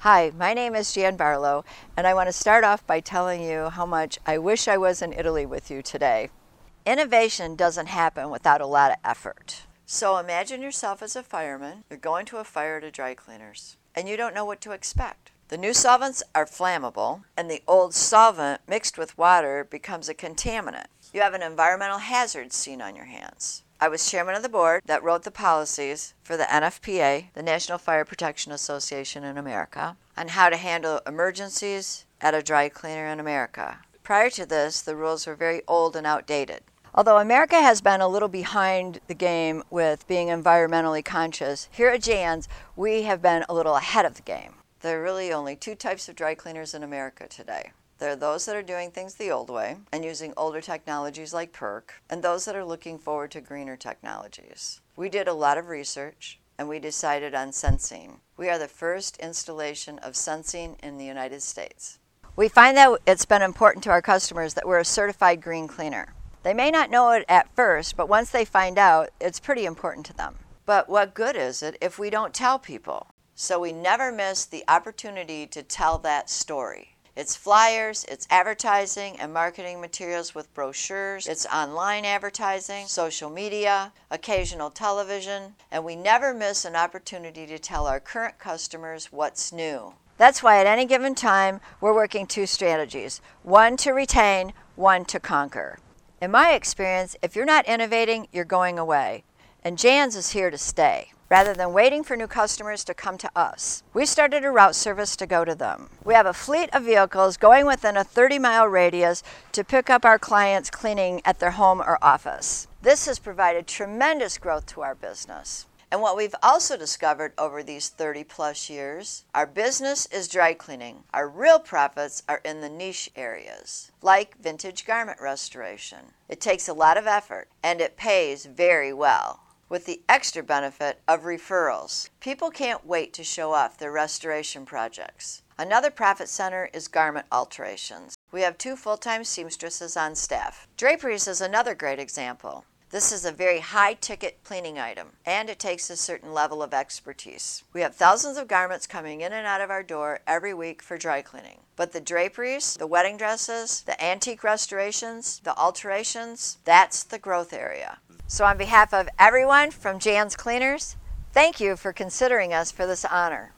Hi, my name is Jan Barlow, and I want to start off by telling you how much I wish I was in Italy with you today. Innovation doesn't happen without a lot of effort. So imagine yourself as a fireman. You're going to a fire at a dry cleaners, and you don't know what to expect. The new solvents are flammable, and the old solvent mixed with water becomes a contaminant. You have an environmental hazard seen on your hands. I was chairman of the board that wrote the policies for the NFPA, the National Fire Protection Association in America, on how to handle emergencies at a dry cleaner in America. Prior to this, the rules were very old and outdated. Although America has been a little behind the game with being environmentally conscious, here at Jan's, we have been a little ahead of the game. There are really only two types of dry cleaners in America today. There are those that are doing things the old way and using older technologies like PERC, and those that are looking forward to greener technologies. We did a lot of research, and we decided on sensing. We are the first installation of sensing in the United States. We find that it's been important to our customers that we're a certified green cleaner. They may not know it at first, but once they find out, it's pretty important to them. But what good is it if we don't tell people? So we never miss the opportunity to tell that story. It's flyers, it's advertising and marketing materials with brochures, it's online advertising, social media, occasional television, and we never miss an opportunity to tell our current customers what's new. That's why at any given time, we're working two strategies, one to retain, one to conquer. In my experience, if you're not innovating, you're going away, and Jan's is here to stay. Rather than waiting for new customers to come to us, we started a route service to go to them. We have a fleet of vehicles going within a 30-mile radius to pick up our clients cleaning at their home or office. This has provided tremendous growth to our business. And what we've also discovered over these 30-plus years, our business is dry cleaning. Our real profits are in the niche areas, like vintage garment restoration. It takes a lot of effort, and it pays very well, with the extra benefit of referrals. People can't wait to show off their restoration projects. Another profit center is garment alterations. We have 2 full-time seamstresses on staff. Draperies is another great example. This is a very high-ticket cleaning item, and it takes a certain level of expertise. We have thousands of garments coming in and out of our door every week for dry cleaning. But the draperies, the wedding dresses, the antique restorations, the alterations, that's the growth area. So on behalf of everyone from Jan's Cleaners, thank you for considering us for this honor.